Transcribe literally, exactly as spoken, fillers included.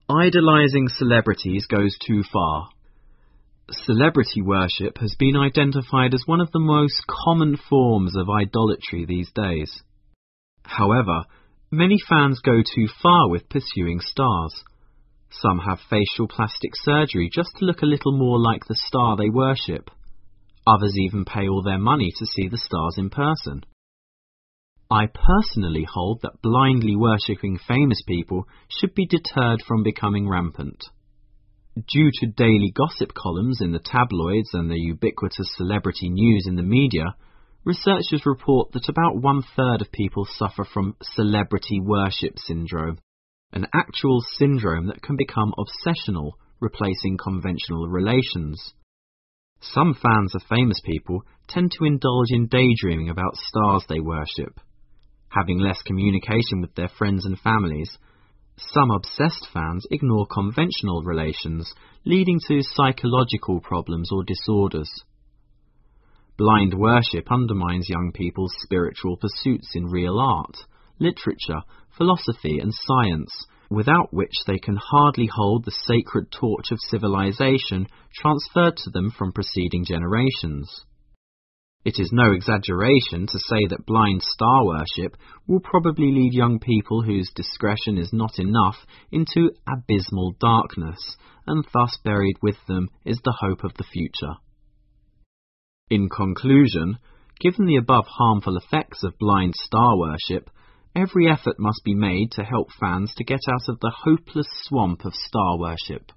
Idolizing celebrities goes too far. Celebrity worship has been identified as one of the most common forms of idolatry these days. However, many fans go too far with pursuing stars. Some have facial plastic surgery just to look a little more like the star they worship. Others even pay all their money to see the stars in person. I personally hold that blindly worshipping famous people should be deterred from becoming rampant. Due to daily gossip columns in the tabloids and the ubiquitous celebrity news in the media, researchers report that about one-third of people suffer from celebrity worship syndrome, an actual syndrome that can become obsessional, replacing conventional relations. Some fans of famous people tend to indulge in daydreaming about stars they worship. Having less communication with their friends and families, some obsessed fans ignore conventional relations, leading to psychological problems or disorders. Blind worship undermines young people's spiritual pursuits in real art, literature, philosophy and science, without which they can hardly hold the sacred torch of civilization transferred to them from preceding generations. It is no exaggeration to say that blind star worship will probably lead young people whose discretion is not enough into abysmal darkness, and thus buried with them is the hope of the future. In conclusion, given the above harmful effects of blind star worship, every effort must be made to help fans to get out of the hopeless swamp of star worship.